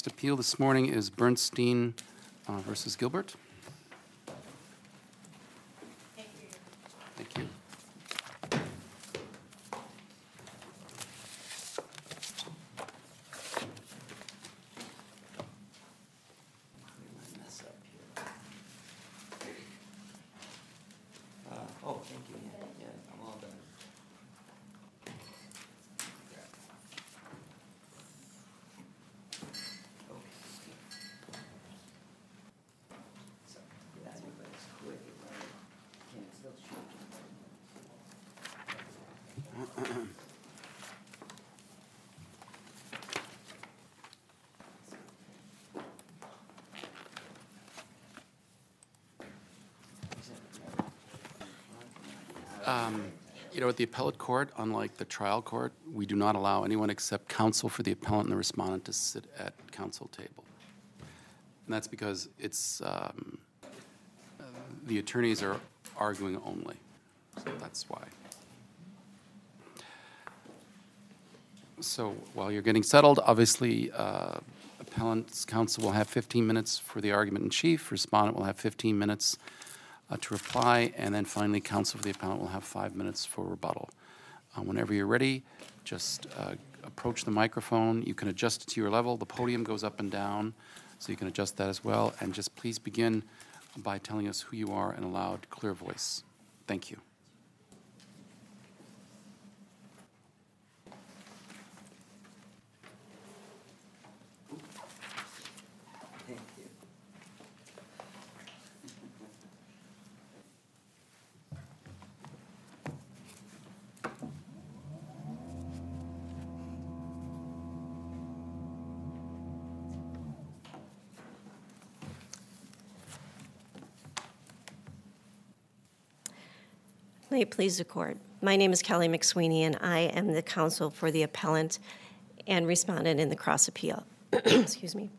appeal this morning is Bernstein versus Gilbert. Thank you. Oh, thank you. Yeah, I'm all done. You know, at the appellate court, unlike the trial court, we do not allow anyone except counsel for the appellant and the respondent to sit at counsel table. And that's because it's the attorneys are arguing only. So that's why. So while you're getting settled, obviously, appellant's counsel will have 15 minutes for the argument in chief. Respondent will have 15 minutes to reply, and then finally, counsel for the appellant will have 5 minutes for rebuttal. Whenever you're ready, just approach the microphone. You can adjust it to your level. The podium goes up and down, so you can adjust that as well. And just please begin by telling us who you are in a loud, clear voice. Thank you. Thank you. May it please the court. My name is Kelly McSweeney, and I am the counsel for the appellant and respondent in the cross appeal. Excuse me.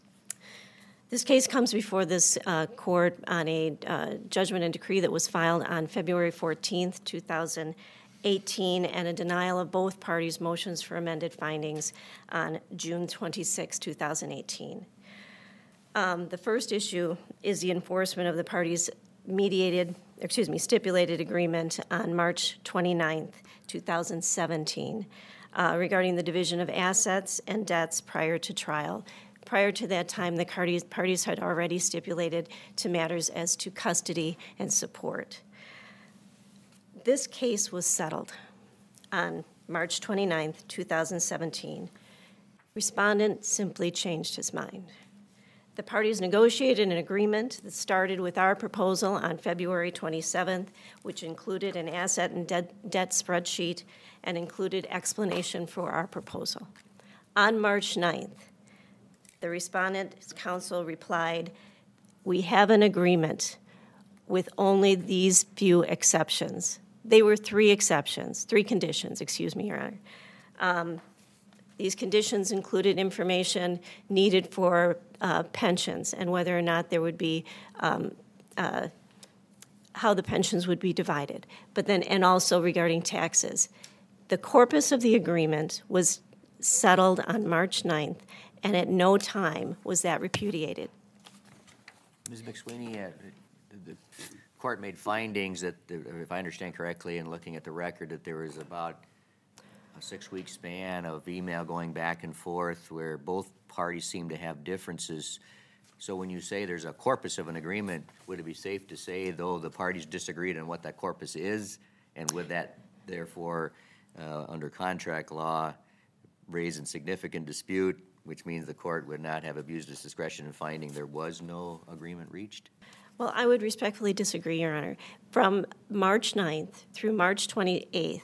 This case comes before this court on a judgment and decree that was filed on February 14th, 2018, and a denial of both parties' motions for amended findings on June 26, 2018. The first issue is the enforcement of the parties' stipulated agreement on March 29th, 2017, regarding the division of assets and debts prior to trial. Prior to that time, the parties had already stipulated to matters as to custody and support. This case was settled on March 29th, 2017. Respondent simply changed his mind. The parties negotiated an agreement that started with our proposal on February 27th, which included an asset and debt spreadsheet and included explanation for our proposal. On March 9th, the respondent's counsel replied, "We have an agreement with only these few exceptions." They were three conditions, Your Honor. These conditions included information needed for pensions and whether or not there would be how the pensions would be divided, and also regarding taxes. The corpus of the agreement was settled on March 9th, and at no time was that repudiated. Ms. McSweeney, the court made findings that, if I understand correctly, and looking at the record, that there was about a 6-week span of email going back and forth where both parties seem to have differences. So when you say there's a corpus of an agreement, would it be safe to say, though the parties disagreed on what that corpus is, and would that, therefore, under contract law, raise in significant dispute, which means the court would not have abused its discretion in finding there was no agreement reached? Well, I would respectfully disagree, Your Honor. From March 9th through March 28th,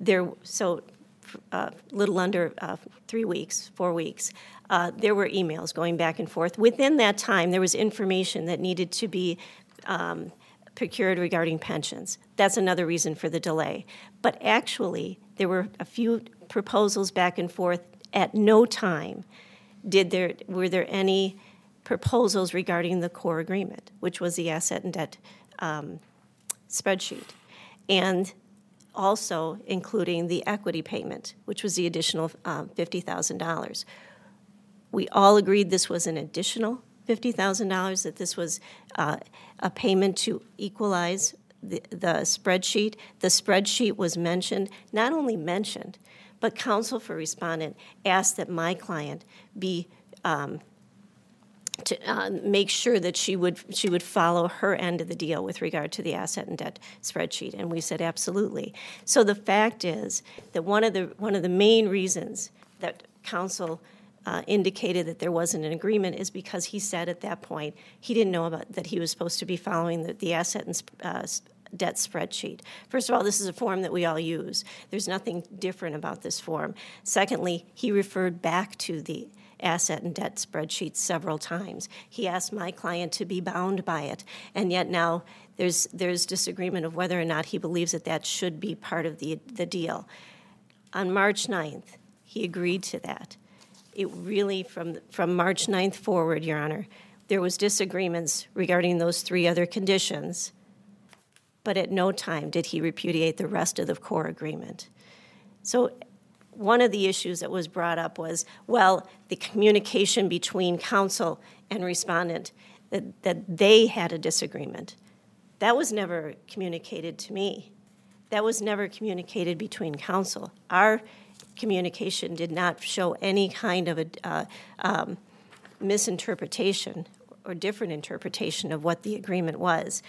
little under 4 weeks, there were emails going back and forth. Within that time, there was information that needed to be procured regarding pensions. That's another reason for the delay. But actually, there were a few proposals back and forth. At no time were there any proposals regarding the core agreement, which was the asset and debt spreadsheet, and also including the equity payment, which was the additional $50,000. We all agreed this was an additional $50,000, that this was a payment to equalize the spreadsheet. The spreadsheet was mentioned, not only mentioned, but counsel for respondent asked that my client be to make sure that she would follow her end of the deal with regard to the asset and debt spreadsheet, and we said absolutely. So the fact is that one of the main reasons that counsel indicated that there wasn't an agreement is because he said at that point he didn't know about that he was supposed to be following the asset and debt spreadsheet. First of all, this is a form that we all use. There's nothing different about this form. Secondly, he referred back to the asset and debt spreadsheet several times. He asked my client to be bound by it, and yet now there's disagreement of whether or not he believes that should be part of the deal. On March 9th, he agreed to that. It really, from March 9th forward, Your Honor, there was disagreements regarding those three other conditions, but at no time did he repudiate the rest of the core agreement. So one of the issues that was brought up was, well, the communication between counsel and respondent, that they had a disagreement. That was never communicated to me. That was never communicated between counsel. Our communication did not show any kind of a misinterpretation or different interpretation of what the agreement was.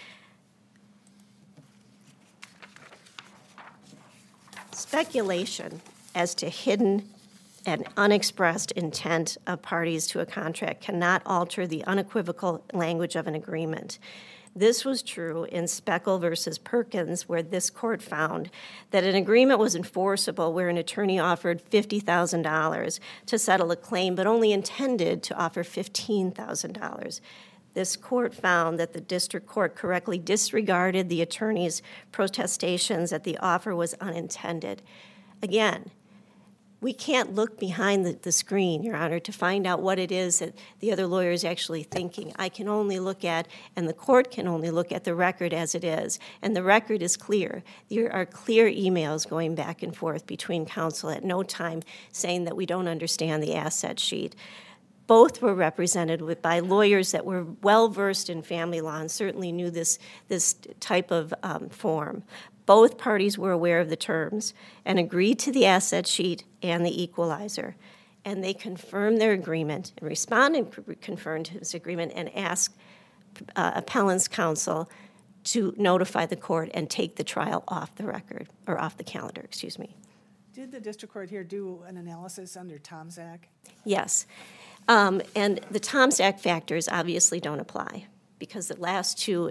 Speculation as to hidden and unexpressed intent of parties to a contract cannot alter the unequivocal language of an agreement. This was true in Speckle versus Perkins, where this court found that an agreement was enforceable where an attorney offered $50,000 to settle a claim, but only intended to offer $15,000. This court found that the district court correctly disregarded the attorney's protestations that the offer was unintended. Again, we can't look behind the screen, Your Honor, to find out what it is that the other lawyer is actually thinking. I can only look at, and the court can only look at the record as it is. And the record is clear. There are clear emails going back and forth between counsel at no time saying that we don't understand the asset sheet. Both were represented by lawyers that were well-versed in family law and certainly knew this type of form. Both parties were aware of the terms and agreed to the asset sheet and the equalizer. And they confirmed their agreement, and respondent confirmed his agreement and asked appellant's counsel to notify the court and take the trial off the record, or off the calendar, excuse me. Did the district court here do an analysis under Tom's Act? Yes. And the Tom's Act factors obviously don't apply because the last two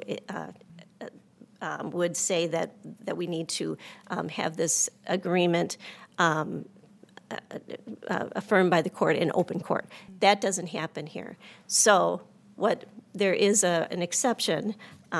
would say that we need to have this agreement affirmed by the court in open court. That doesn't happen here. So there is an exception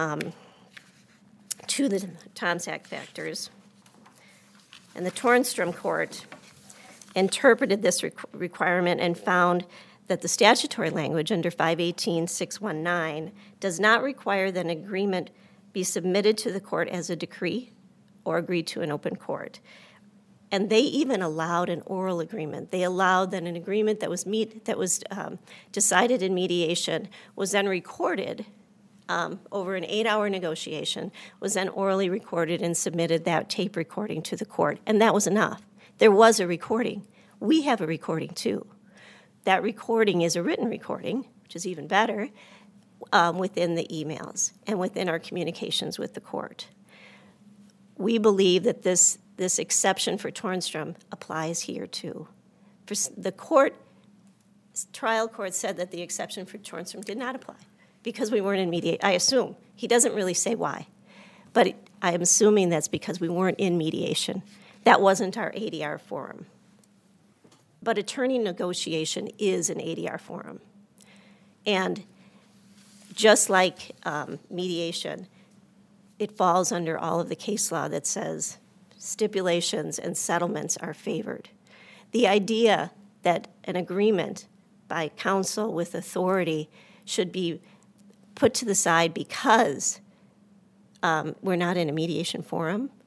to the Tom's Act factors. And the Tornstrom Court interpreted this requirement and found that the statutory language under 518.619 does not require that an agreement be submitted to the court as a decree or agreed to in open court. And they even allowed an oral agreement. They allowed that an agreement that was decided in mediation was then recorded over an 8-hour negotiation, was then orally recorded and submitted that tape recording to the court. And that was enough. There was a recording. We have a recording too. That recording is a written recording, which is even better, within the emails and within our communications with the court. We believe that this exception for Tornstrom applies here too. For the trial court said that the exception for Tornstrom did not apply because we weren't in mediation. I assume. He doesn't really say why, but I am assuming that's because we weren't in mediation. That wasn't our ADR forum. But attorney negotiation is an ADR forum. And just like mediation, it falls under all of the case law that says stipulations and settlements are favored. The idea that an agreement by counsel with authority should be put to the side because we're not in a mediation forum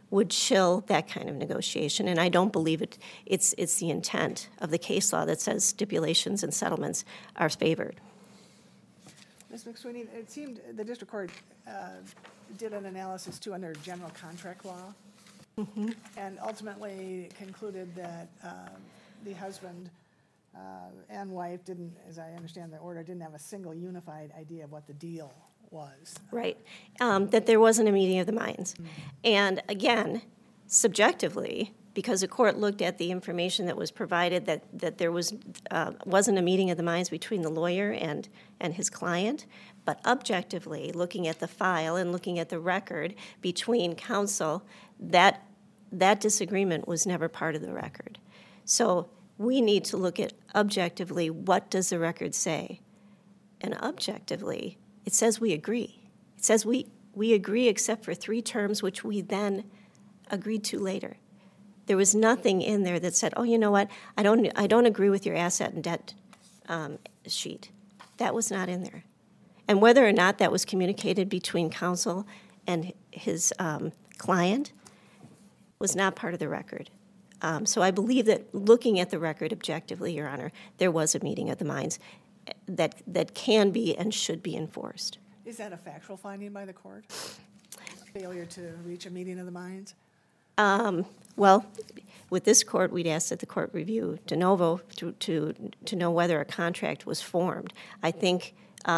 would chill that kind of negotiation, and I don't believe it's the intent of the case law that says stipulations and settlements are favored. Ms. McSweeney, it seemed the district court did an analysis too under general contract law, and ultimately concluded that the husband and wife didn't, as I understand the order, didn't have a single unified idea of what the deal was. Right, that there wasn't a meeting of the minds. And again, subjectively, because the court looked at the information that was provided, that there wasn't a meeting of the minds between the lawyer and his client, but objectively, looking at the file and looking at the record between counsel, that disagreement was never part of the record. So we need to look at objectively, what does the record say? And objectively, it says we agree. It says we agree except for 3 terms, which we then agreed to later. There was nothing in there that said, oh, you know what, I don't agree with your asset and debt sheet. That was not in there. And whether or not that was communicated between counsel and his client was not part of the record. So I believe that looking at the record objectively, Your Honor, there was a meeting of the minds that can be and should be enforced. Is that a factual finding by the court? Failure to reach a meeting of the minds? Well, with this court, we'd ask that the court review de novo to know whether a contract was formed. I think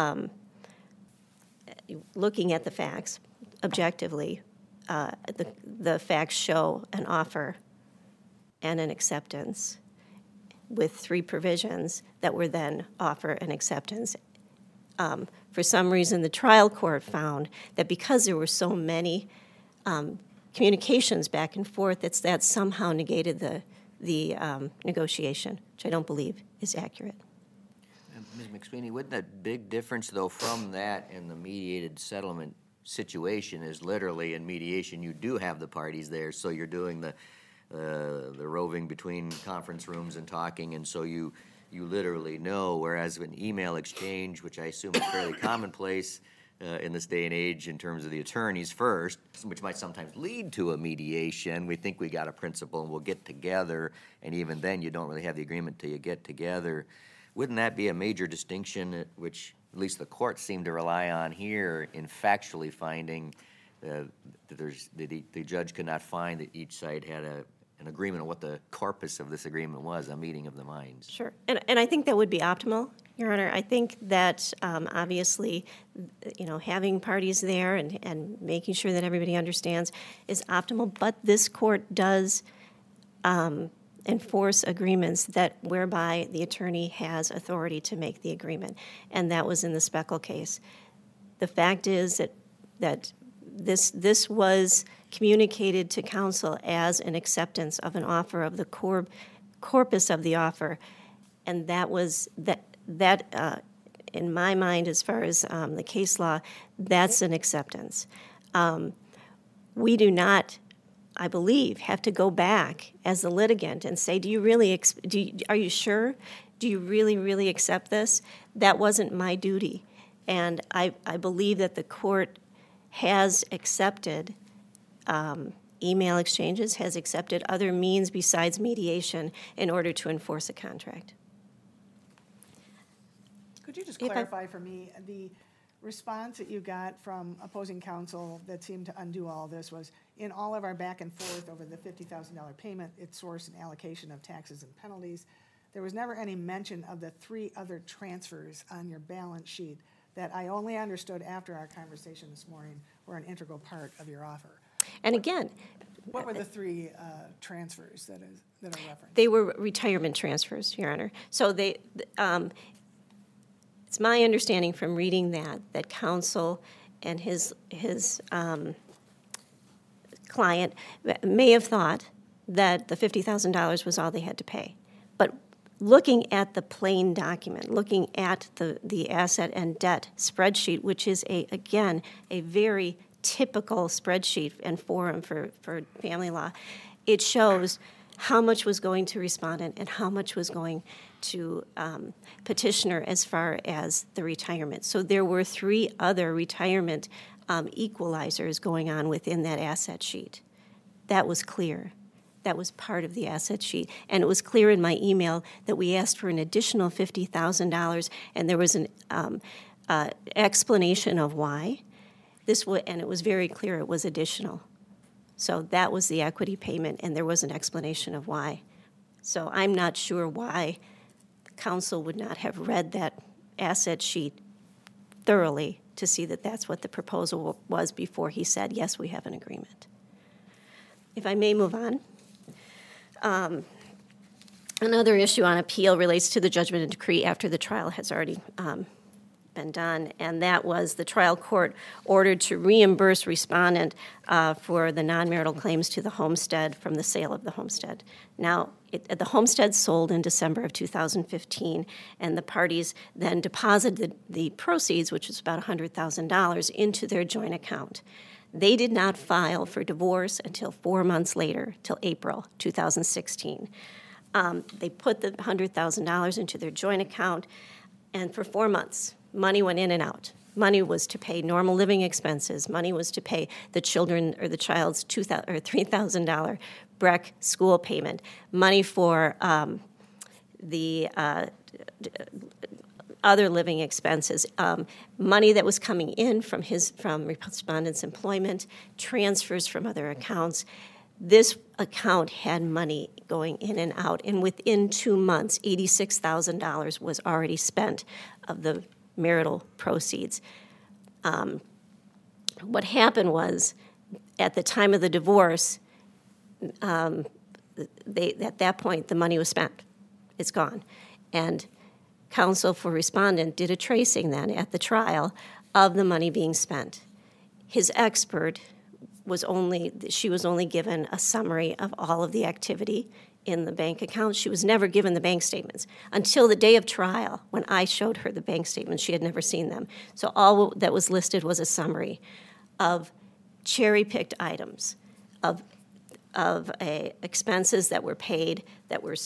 looking at the facts objectively, the facts show an offer and an acceptance with 3 provisions that were then offer and acceptance. For some reason, the trial court found that because there were so many communications back and forth, that somehow negated the negotiation, which I don't believe is accurate. Ms. McSweeney, wouldn't that big difference, though, from that and the mediated settlement situation is literally in mediation, you do have the parties there, so you're doing the roving between conference rooms and talking, and so you literally know, whereas an email exchange, which I assume is fairly commonplace in this day and age in terms of the attorneys first, which might sometimes lead to a mediation. We think we got a principle and we'll get together, and even then you don't really have the agreement till you get together. Wouldn't that be a major distinction, which at least the court seemed to rely on here in factually finding that the judge could not find that each side had an agreement on what the corpus of this agreement was, a meeting of the minds? Sure, and I think that would be optimal, Your Honor. I think that obviously, having parties there and making sure that everybody understands is optimal, but this court does enforce agreements whereby the attorney has authority to make the agreement, and that was in the Speckle case. The fact is that this was communicated to counsel as an acceptance of an offer of the corpus of the offer, and that was that in my mind, as far as the case law, that's an acceptance. We do not, I believe, have to go back as the litigant and say, are you sure? Do you really accept this? That wasn't my duty, and I believe that the court has accepted email exchanges, has accepted other means besides mediation in order to enforce a contract. Could you just clarify for me, the response that you got from opposing counsel that seemed to undo all this was, in all of our back and forth over the $50,000 payment, its source and allocation of taxes and penalties, there was never any mention of the 3 other transfers on your balance sheet that I only understood after our conversation this morning were an integral part of your offer. And again, what were the 3 transfers that are referenced? They were retirement transfers, Your Honor. So it's my understanding from reading that counsel and his client may have thought that the $50,000 was all they had to pay. But looking at the plain document, looking at the asset and debt spreadsheet, which is, again, a very typical spreadsheet and forum for family law, it shows how much was going to respondent and how much was going to petitioner as far as the retirement. So there were 3 other retirement equalizers going on within that asset sheet. That was clear. That was part of the asset sheet. And it was clear in my email that we asked for an additional $50,000, and there was an explanation of why. And it was very clear it was additional. So that was the equity payment, and there was an explanation of why. So I'm not sure why the council would not have read that asset sheet thoroughly to see that that's what the proposal was before he said, yes, we have an agreement. If I may move on. Another issue on appeal relates to the judgment and decree after the trial has already been done, and that was the trial court ordered to reimburse respondent for the non-marital claims to the homestead from the sale of the homestead. Now, the homestead sold in December of 2015, and the parties then deposited the proceeds, which was about $100,000, into their joint account. They did not file for divorce until 4 months later, till April 2016. They put the $100,000 into their joint account, and for 4 months, money went in and out. Money was to pay normal living expenses. Money was to pay the children or the child's $3,000 BREC school payment. Money for the other living expenses. Money that was coming in from respondent's employment, transfers from other accounts. This account had money going in and out, and within 2 months, $86,000 was already spent of the marital proceeds. What happened was, at the time of the divorce, at that point, the money was spent. It's gone. And counsel for respondent did a tracing then at the trial of the money being spent. His expert she was only given a summary of all of the activity in the bank account. She was never given the bank statements. Until the day of trial, when I showed her the bank statements, she had never seen them. So all that was listed was a summary of cherry-picked items, of expenses that were paid, that were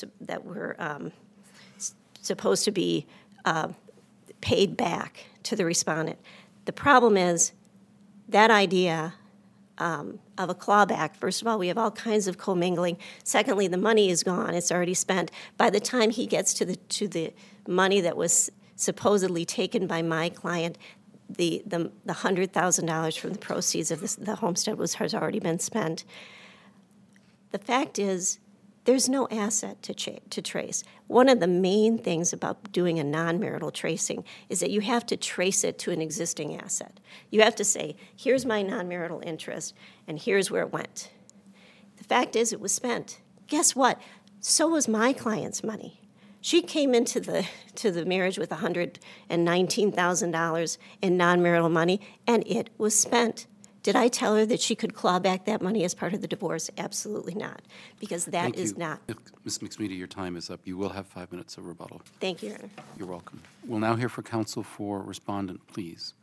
supposed to be paid back to the respondent. The problem is that idea of a clawback. First of all, we have all kinds of commingling. Secondly, the money is gone; it's already spent. By the time he gets to the money that was supposedly taken by my client, the $100,000 from the proceeds of the homestead has already been spent. The fact is, there's no asset to trace. One of the main things about doing a non-marital tracing is that you have to trace it to an existing asset. You have to say, here's my non-marital interest, and here's where it went. The fact is, it was spent. Guess what? So was my client's money. She came into the marriage with $119,000 in non-marital money, and it was spent. Did I tell her that she could claw back that money as part of the divorce? Absolutely not, because that is not. Ms. McSweeney, your time is up. You will have 5 minutes of rebuttal. Thank you, Your Honor. You're welcome. We'll now hear from counsel for respondent, please.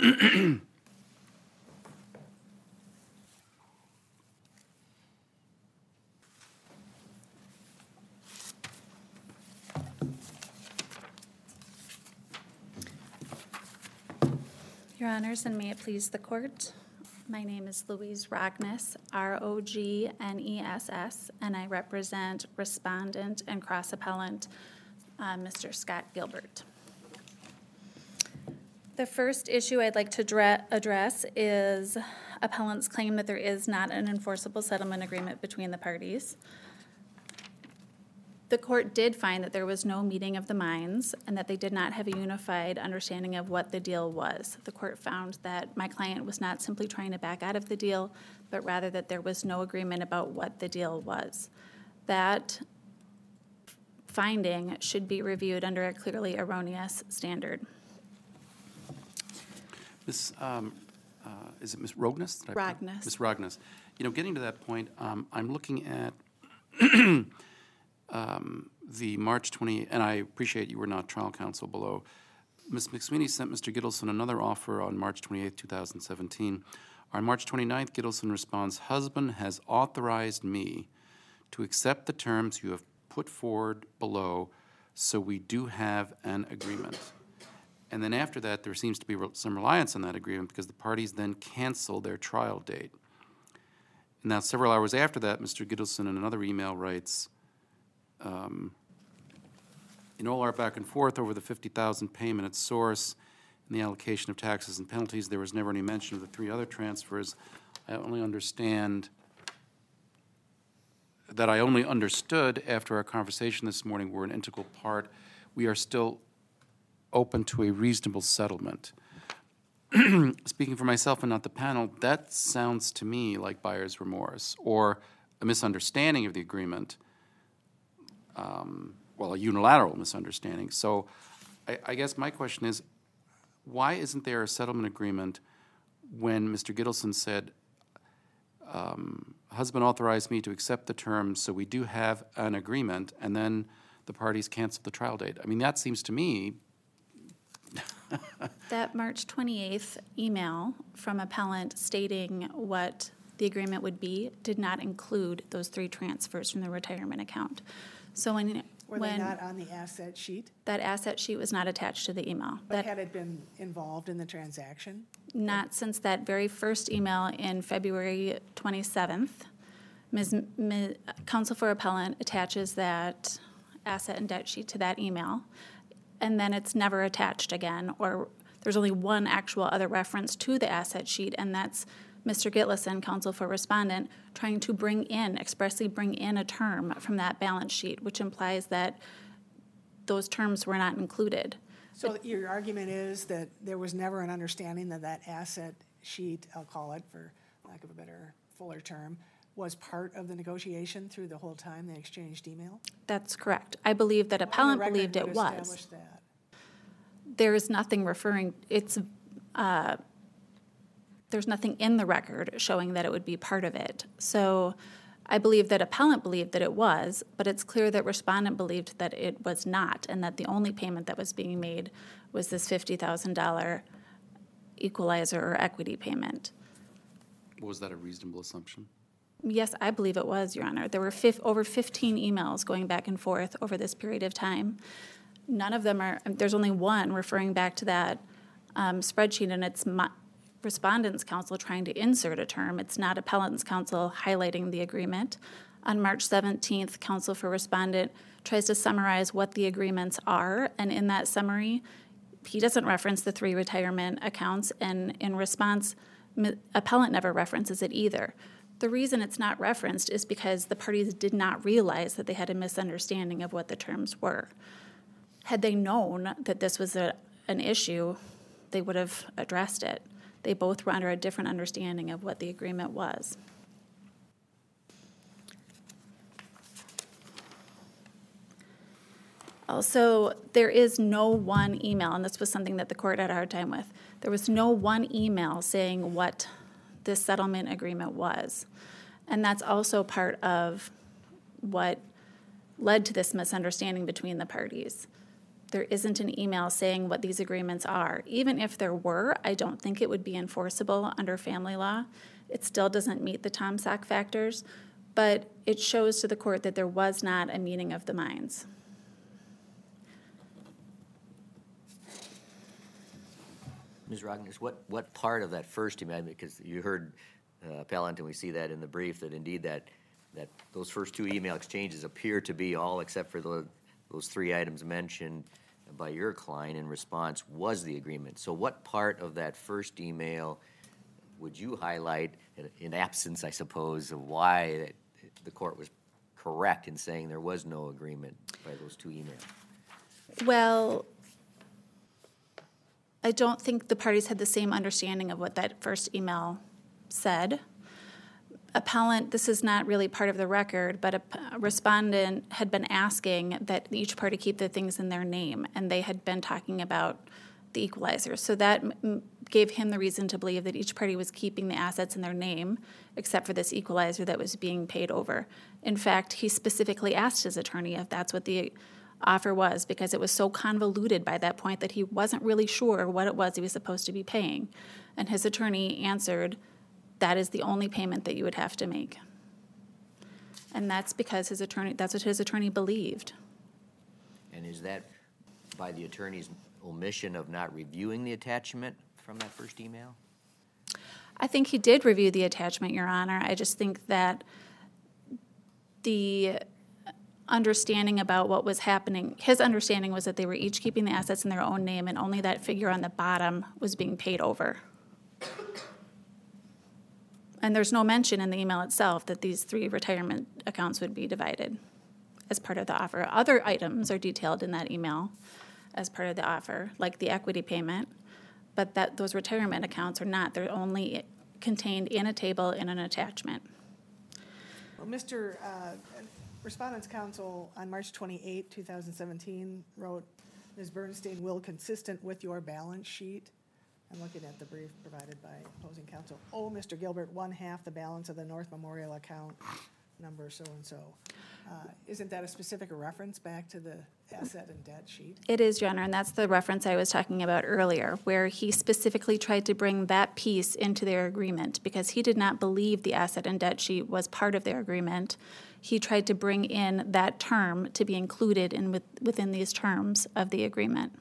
Your Honors, and may it please the Court, my name is Louise Rogness, R-O-G-N-E-S-S, and I represent respondent and cross-appellant Mr. Scott Gilbert. The first issue I'd like to address is appellant's claim that there is not an enforceable settlement agreement between the parties. The court did find that there was no meeting of the minds and that they did not have a unified understanding of what the deal was. The court found that my client was not simply trying to back out of the deal, but rather that there was no agreement about what the deal was. That finding should be reviewed under a clearly erroneous standard. Is it Ms. Rogness? Rogness. Ms. Rogness. You know, getting to that point, I'm looking at the March 20, and I appreciate you were not trial counsel below. Ms. McSweeney sent Mr. Gittleson another offer on March 28, 2017. On March 29th, Gittleson responds, husband has authorized me to accept the terms you have put forward below, so we do have an agreement. And then after that, there seems to be some reliance on that agreement because the parties then cancel their trial date. Now, several hours after that, Mr. Gittleson in another email writes, in all our back and forth over the $50,000 payment at source and the allocation of taxes and penalties, there was never any mention of the 3 other transfers. I only understood after our conversation this morning were an integral part. We are still open to a reasonable settlement. Speaking for myself and not the panel, that sounds to me like buyer's remorse or a misunderstanding of the agreement, a unilateral misunderstanding. So I guess my question is, why isn't there a settlement agreement when Mr. Gittleson said, husband authorized me to accept the terms, so we do have an agreement, and then the parties canceled the trial date? I mean, that seems to me... That March 28th email from appellant stating what the agreement would be did not include those 3 transfers from the retirement account. So Were they not on the asset sheet? that asset sheet was not attached to the email. But had it been involved in the transaction? Not since that very first email in February 27th. Counsel for Appellant attaches that asset and debt sheet to that email, and then it's never attached again, or there's only one actual other reference to the asset sheet, and that's Mr. Gittleson, Counsel for Respondent, trying to expressly bring in a term from that balance sheet, which implies that those terms were not included. So your argument is that there was never an understanding that that asset sheet, I'll call it for lack of a better, fuller term, was part of the negotiation through the whole time they exchanged email? That's correct. I believe that appellant On the record believed it would was. establish that. There is nothing there's nothing in the record showing that it would be part of it. So I believe that appellant believed that it was, but it's clear that respondent believed that it was not, and that the only payment that was being made was this $50,000 equalizer or equity payment. Was that a reasonable assumption? Yes, I believe it was, Your Honor. There were over 15 emails going back and forth over this period of time. None of them there's only one referring back to that spreadsheet, and it's respondent's counsel trying to insert a term. It's not appellant's counsel highlighting the agreement. On March 17th, counsel for respondent tries to summarize what the agreements are, and in that summary, he doesn't reference the 3 retirement accounts, and in response, appellant never references it either. The reason it's not referenced is because the parties did not realize that they had a misunderstanding of what the terms were. Had they known that this was an issue, they would have addressed it. They both were under a different understanding of what the agreement was. Also, there is no one email, and this was something that the court had a hard time with. There was no one email saying what this settlement agreement was. And that's also part of what led to this misunderstanding between the parties. There isn't an email saying what these agreements are. Even if there were, I don't think it would be enforceable under family law. It still doesn't meet the TOMSAC factors, but it shows to the court that there was not a meeting of the minds. Ms. Rogness, what part of that first email, because you heard appellant, and we see that in the brief, that indeed that those first 2 email exchanges appear to be all except for those 3 items mentioned by your client in response was the agreement. So what part of that first email would you highlight in absence, I suppose, of why the court was correct in saying there was no agreement by those 2 emails? Well, I don't think the parties had the same understanding of what that first email said. Appellant, this is not really part of the record, but a respondent had been asking that each party keep the things in their name, and they had been talking about the equalizer. So that gave him the reason to believe that each party was keeping the assets in their name, except for this equalizer that was being paid over. In fact, he specifically asked his attorney if that's what the offer was, because it was so convoluted by that point that he wasn't really sure what it was he was supposed to be paying. And his attorney answered, that is the only payment that you would have to make. And that's because that's what his attorney believed. And is that by the attorney's omission of not reviewing the attachment from that first email? I think he did review the attachment, Your Honor. I just think that the understanding about what was happening, his understanding was that they were each keeping the assets in their own name and only that figure on the bottom was being paid over. And there's no mention in the email itself that these 3 retirement accounts would be divided as part of the offer. Other items are detailed in that email as part of the offer, like the equity payment, but that those retirement accounts are not. They're only contained in a table in an attachment. Well, Mr. Respondent's Counsel on March 28, 2017 wrote, Ms. Bernstein will, consistent with your balance sheet, I'm looking at the brief provided by opposing counsel, owe Mr. Gilbert 1/2 the balance of the North Memorial account number so-and-so. Isn't that a specific reference back to the asset and debt sheet? It is, Your Honor, and that's the reference I was talking about earlier, where he specifically tried to bring that piece into their agreement because he did not believe the asset and debt sheet was part of their agreement. He tried to bring in that term to be included within these terms of the agreement.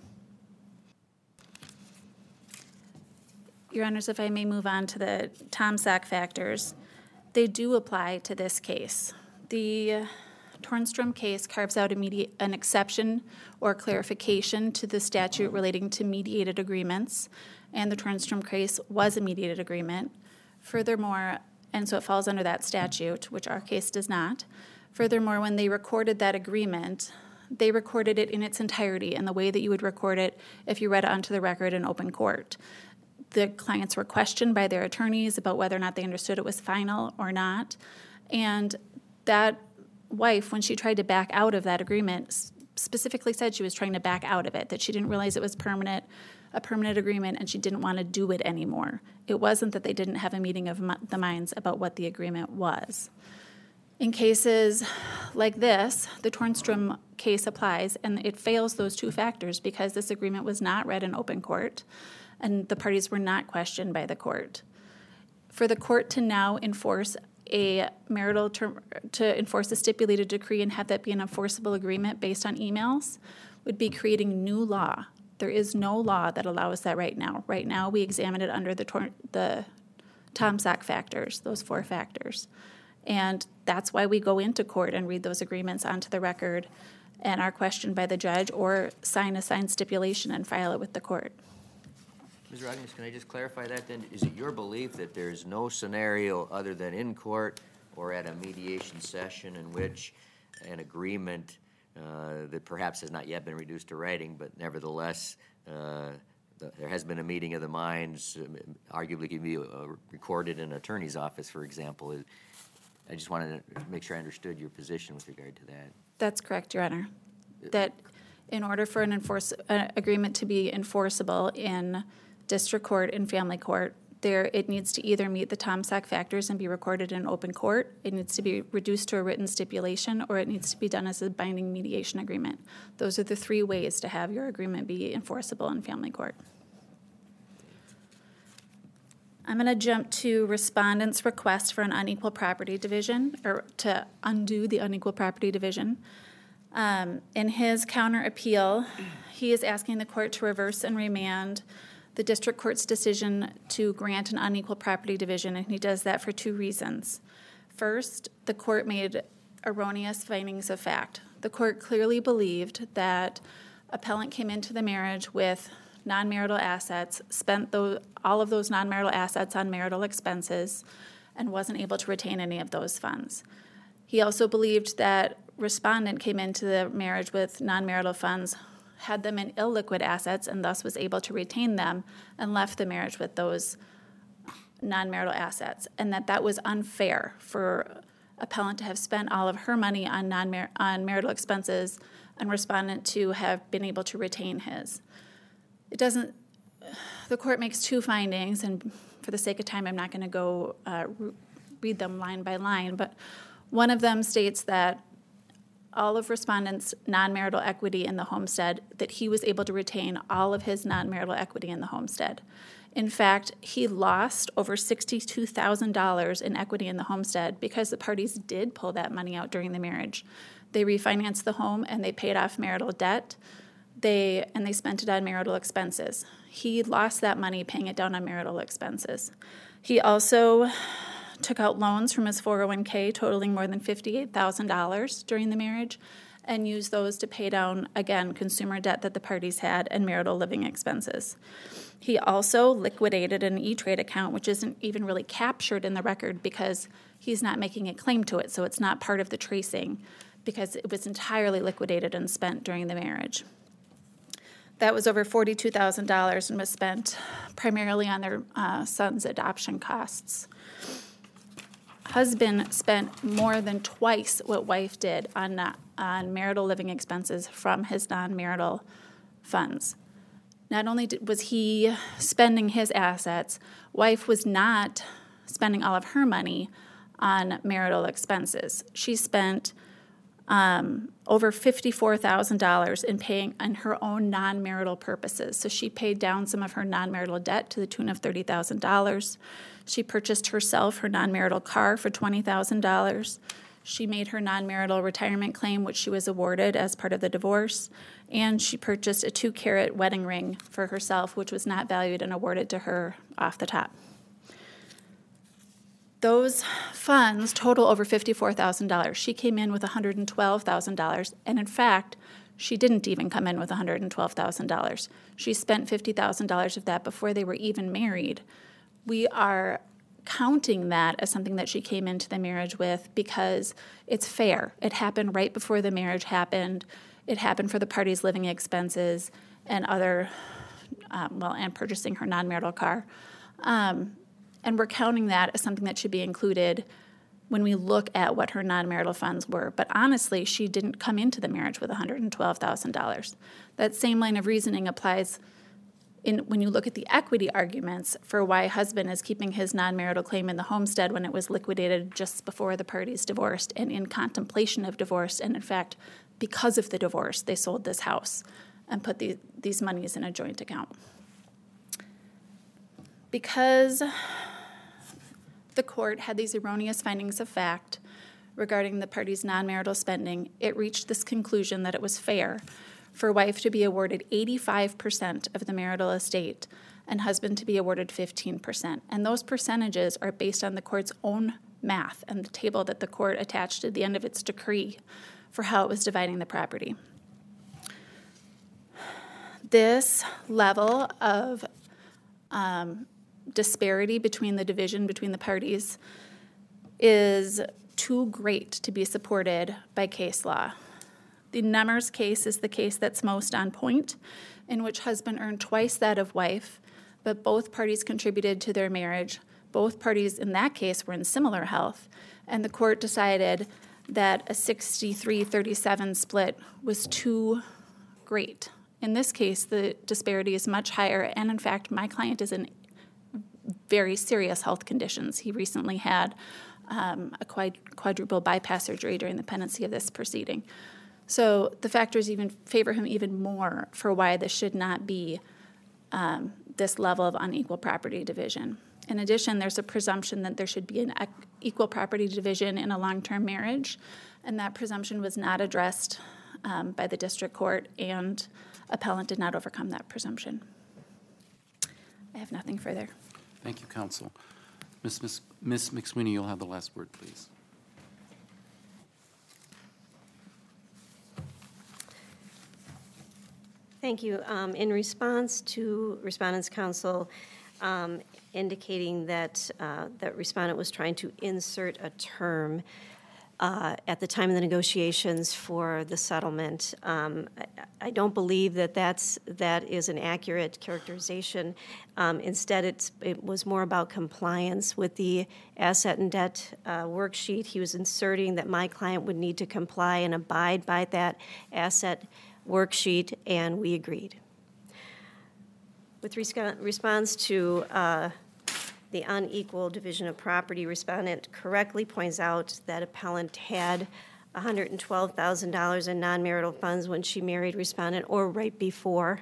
Your Honors, if I may move on to the TOMSAC factors, they do apply to this case. The Tornstrom case carves out an exception or clarification to the statute relating to mediated agreements, and the Tornstrom case was a mediated agreement. Furthermore, and so it falls under that statute, which our case does not. Furthermore, when they recorded that agreement, they recorded it in its entirety in the way that you would record it if you read it onto the record in open court. The clients were questioned by their attorneys about whether or not they understood it was final or not. And that wife, when she tried to back out of that agreement, specifically said she was trying to back out of it, that she didn't realize it was a permanent agreement, and she didn't want to do it anymore. It wasn't that they didn't have a meeting of the minds about what the agreement was. In cases like this, the Tornstrom case applies, and it fails those 2 factors because this agreement was not read in open court, and the parties were not questioned by the court. For the court to now enforce a marital term, to enforce a stipulated decree and have that be an enforceable agreement based on emails would be creating new law. There is no law that allows that right now. Right now, we examine it under the TOMSAC factors, those 4 factors. And that's why we go into court and read those agreements onto the record and are questioned by the judge or sign a signed stipulation and file it with the court. Ms. Rognes, can I just clarify that then? Is it your belief that there's no scenario other than in court or at a mediation session in which an agreement that perhaps has not yet been reduced to writing, but nevertheless there has been a meeting of the minds, arguably can be recorded in an attorney's office, for example? I just wanted to make sure I understood your position with regard to that. That's correct, Your Honor. That in order for an agreement to be enforceable in district court and family court, it needs to either meet the TOMSAC factors and be recorded in open court, it needs to be reduced to a written stipulation, or it needs to be done as a binding mediation agreement. Those are the 3 ways to have your agreement be enforceable in family court. I'm going to jump to respondent's request for an unequal property division, or to undo the unequal property division. In his counter appeal, he is asking the court to reverse and remand the district court's decision to grant an unequal property division, and he does that for 2 reasons. First, the court made erroneous findings of fact. The court clearly believed that appellant came into the marriage with non-marital assets, spent all of those non-marital assets on marital expenses, and wasn't able to retain any of those funds. He also believed that respondent came into the marriage with non-marital funds, had them in illiquid assets, and thus was able to retain them, and left the marriage with those non-marital assets, and that was unfair for appellant to have spent all of her money on marital expenses and respondent to have been able to retain his. The court makes 2 findings, and for the sake of time, I'm not going to go read them line by line, but one of them states that all of respondent's non-marital equity in the homestead, that he was able to retain all of his non-marital equity in the homestead. In fact, he lost over $62,000 in equity in the homestead because the parties did pull that money out during the marriage. They refinanced the home and they paid off marital debt. They spent it on marital expenses. He lost that money paying it down on marital expenses. He also took out loans from his 401k totaling more than $58,000 during the marriage and used those to pay down, again, consumer debt that the parties had and marital living expenses. He also liquidated an E-Trade account, which isn't even really captured in the record because he's not making a claim to it, so it's not part of the tracing because it was entirely liquidated and spent during the marriage. That was over $42,000 and was spent primarily on their son's adoption costs. Husband spent more than twice what wife did on marital living expenses from his non-marital funds. Not only was he spending his assets, wife was not spending all of her money on marital expenses. She spent over $54,000 in paying on her own non-marital purposes. So she paid down some of her non-marital debt to the tune of $30,000. She purchased herself her non-marital car for $20,000. She made her non-marital retirement claim, which she was awarded as part of the divorce, and she purchased a 2-carat wedding ring for herself, which was not valued and awarded to her off the top. Those funds total over $54,000. She came in with $112,000, and in fact, she didn't even come in with $112,000. She spent $50,000 of that before they were even married. We are counting that as something that she came into the marriage with because it's fair. It happened right before the marriage happened. It happened for the parties' living expenses and and purchasing her non-marital car. And we're counting that as something that should be included when we look at what her non-marital funds were. But honestly, she didn't come into the marriage with $112,000. That same line of reasoning applies when you look at the equity arguments for why husband is keeping his non-marital claim in the homestead when it was liquidated just before the parties divorced and in contemplation of divorce. And in fact, because of the divorce, they sold this house and put these monies in a joint account. Because the court had these erroneous findings of fact regarding the parties' non-marital spending, it reached this conclusion that it was fair for wife to be awarded 85% of the marital estate and husband to be awarded 15%. And those percentages are based on the court's own math and the table that the court attached at the end of its decree for how it was dividing the property. This level of disparity between the division between the parties is too great to be supported by case law. The Nemmers case is the case that's most on point, in which husband earned twice that of wife, but both parties contributed to their marriage. Both parties in that case were in similar health, and the court decided that a 63-37 split was too great. In this case, the disparity is much higher, and in fact, my client is in very serious health conditions. He recently had a quadruple bypass surgery during the pendency of this proceeding. So the factors even favor him even more for why this should not be this level of unequal property division. In addition, there's a presumption that there should be an equal property division in a long-term marriage, and that presumption was not addressed by the district court, and appellant did not overcome that presumption. I have nothing further. Thank you, counsel. Ms. McSweeney, you'll have the last word, please. Thank you. In response to Respondent's counsel indicating that that Respondent was trying to insert a term at the time of the negotiations for the settlement, I don't believe that is an accurate characterization. Instead, it was more about compliance with the asset and debt worksheet. He was inserting that my client would need to comply and abide by that asset worksheet, and we agreed. With response to the unequal division of property, Respondent correctly points out that appellant had $112,000 in non-marital funds when she married Respondent, or right before.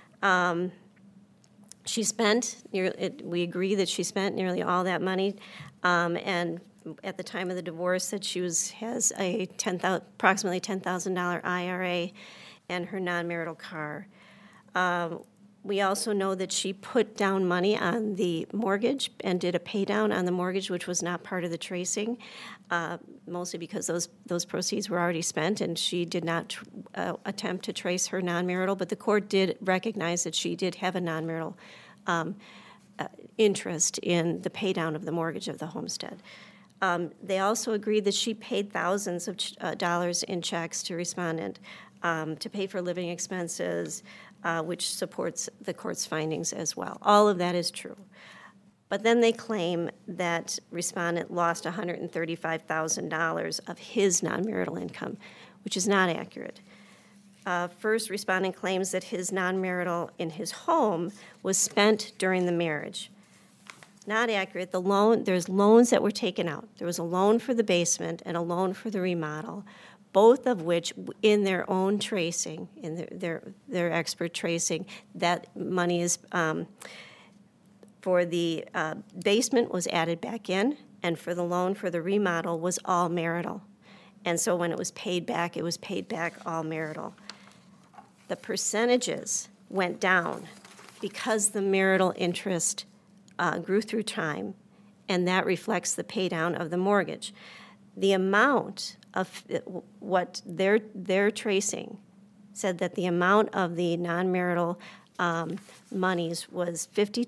She spent, we agree that she spent nearly all that money, and at the time of the divorce that she has a approximately $10,000 IRA, and her non-marital car. We also know that she put down money on the mortgage and did a pay down on the mortgage, which was not part of the tracing, mostly because those proceeds were already spent, and she did not attempt to trace her non-marital, but the court did recognize that she did have a non-marital interest in the pay down of the mortgage of the homestead. They also agreed that she paid thousands of dollars in checks to respondent to pay for living expenses, which supports the court's findings as well. All of that is true. But then they claim that respondent lost $135,000 of his non-marital income, which is not accurate. First, respondent claims that his non-marital in his home was spent during the marriage. Not accurate. There's loans that were taken out. There was a loan for the basement and a loan for the remodel, both of which, in their own tracing, in their expert tracing, that money is for the basement was added back in, and for the loan for the remodel was all marital. And so when it was paid back all marital. The percentages went down because the marital interest grew through time, and that reflects the pay down of the mortgage. The amount of what their tracing said that the amount of the non-marital monies was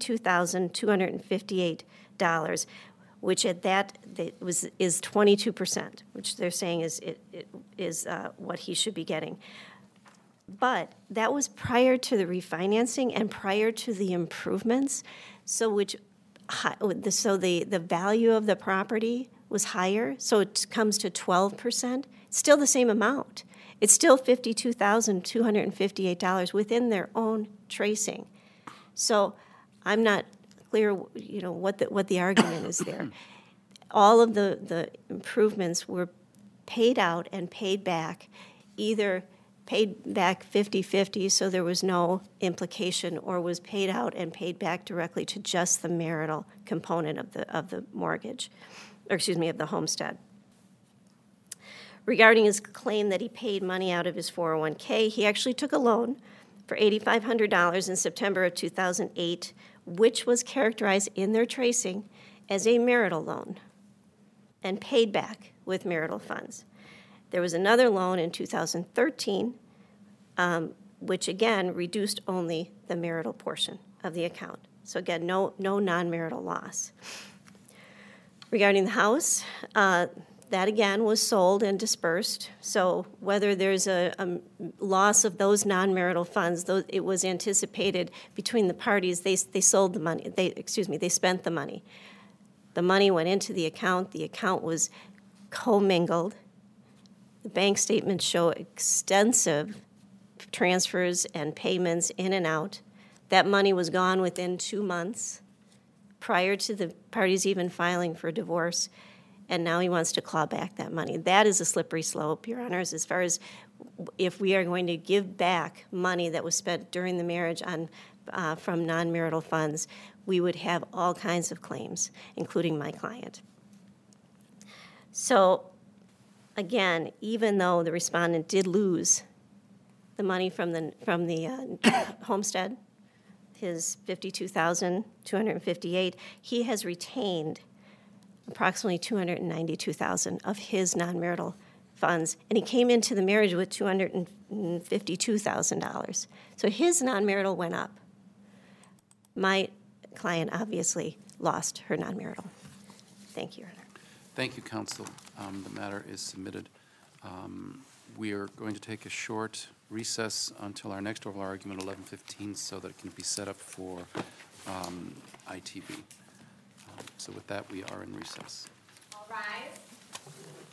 $52,258, which at that is 22%, which they're saying is what he should be getting. But that was prior to the refinancing and prior to the improvements, so the value of the property was higher, so it comes to 12%. It's still the same amount. It's still $52,258 within their own tracing. So I'm not clear, what the argument is there. All of the improvements were paid out and paid back, either paid back 50-50, so there was no implication, or was paid out and paid back directly to just the marital component of the mortgage, or excuse me, of the homestead. Regarding his claim that he paid money out of his 401k, he actually took a loan for $8,500 in September of 2008, which was characterized in their tracing as a marital loan and paid back with marital funds. There was another loan in 2013, which again reduced only the marital portion of the account. So again, no non-marital loss. Regarding the house, that again was sold and dispersed. So whether there's a loss of those non-marital funds, it was anticipated between the parties. They sold the money. They spent the money. The money went into the account. The account was commingled. The bank statements show extensive transfers and payments in and out. That money was gone within 2 months, prior to the parties even filing for divorce, and now he wants to claw back that money. That is a slippery slope, Your Honors, as far as if we are going to give back money that was spent during the marriage from non-marital funds, we would have all kinds of claims, including my client. So, again, even though the respondent did lose the money from the homestead, his $52,258, he has retained approximately $292,000 of his non-marital funds, and he came into the marriage with $252,000. So his non-marital went up. My client obviously lost her non-marital. Thank you, Your Honor. Thank you, counsel. The matter is submitted. We are going to take a short recess until our next oral argument, 11:15, so that it can be set up for ITV. So with that, we are in recess. All rise.